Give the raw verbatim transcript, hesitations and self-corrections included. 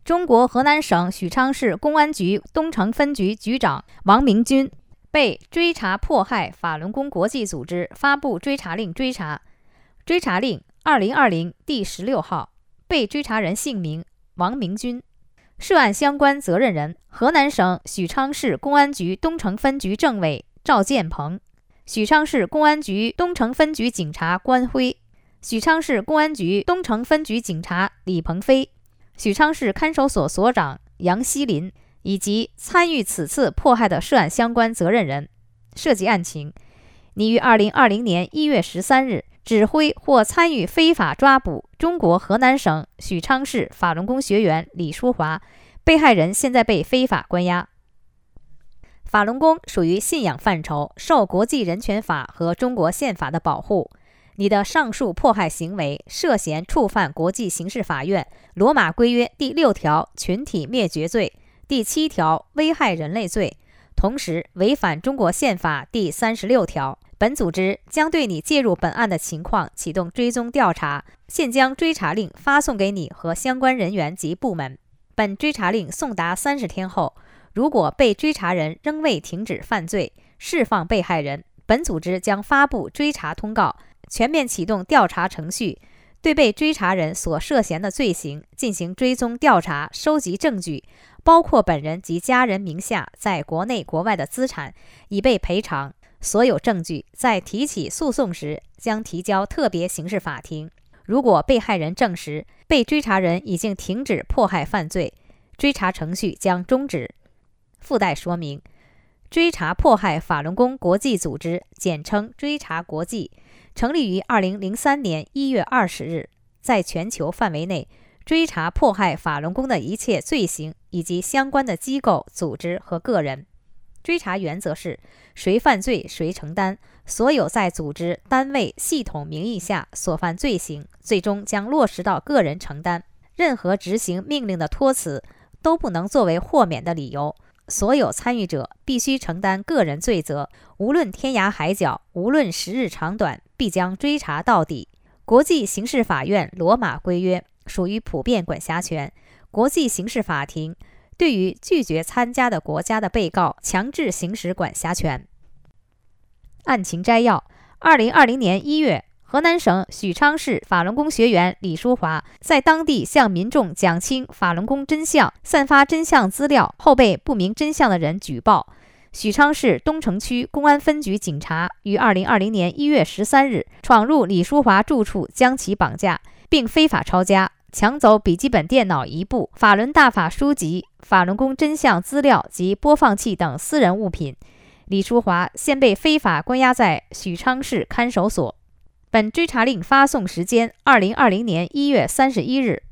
中国河南省许昌市公安局东城分局局长王明军被追查迫害法轮功国际组织发布追查令追查。追查令二零二零第十六号，被追查人姓名王明军，涉案相关责任人河南省许昌市公安局东城分局政委赵建鹏，许昌市公安局东城分局警察关辉，许昌市公安局东城分局警察李鹏飞，许昌市看守所所长杨希林，以及参与此次迫害的涉案相关责任人。涉及案情，拟于二零二零年一月十三日指挥或参与非法抓捕中国河南省许昌市法轮功学员李淑华，被害人现在被非法关押。法轮功属于信仰范畴，受国际人权法和中国宪法的保护。你的上述迫害行为涉嫌触犯国际刑事法院罗马规约第六条群体灭绝罪、第七条危害人类罪，同时违反中国宪法第三十六条。本组织将对你介入本案的情况启动追踪调查，现将追查令发送给你和相关人员及部门。本追查令送达三十天后，如果被追查人仍未停止犯罪，释放被害人，本组织将发布追查通告，全面启动调查程序，对被追查人所涉嫌的罪行进行追踪调查，收集证据，包括本人及家人名下在国内国外的资产，以备赔偿。所有证据在提起诉讼时将提交特别刑事法庭。如果被害人证实被追查人已经停止迫害犯罪，追查程序将终止。附带说明：追查迫害法轮功国际组织，简称追查国际，成立于二零零三年一月二十日，在全球范围内追查迫害法轮功的一切罪行以及相关的机构、组织和个人。追查原则是谁犯罪谁承担，所有在组织、单位、系统名义下所犯罪行，最终将落实到个人承担。任何执行命令的托辞都不能作为豁免的理由。所有参与者必须承担个人罪责，无论天涯海角，无论时日长短，必将追查到底。国际刑事法院罗马规约属于普遍管辖权，国际刑事法庭对于拒绝参加的国家的被告强制行使管辖权。案情摘要：二零二零年一月，河南省许昌市法轮功学员李淑华在当地向民众讲清法轮功真相，散发真相资料后被不明真相的人举报。许昌市东城区公安分局警察于二零二零年一月十三日闯入李淑华住处，将其绑架，并非法抄家，抢走笔记本电脑一部、法轮大法书籍、法轮功真相资料及播放器等私人物品。李淑华现被非法关押在许昌市看守所。本追查令发送时间：二零二零年一月三十一日，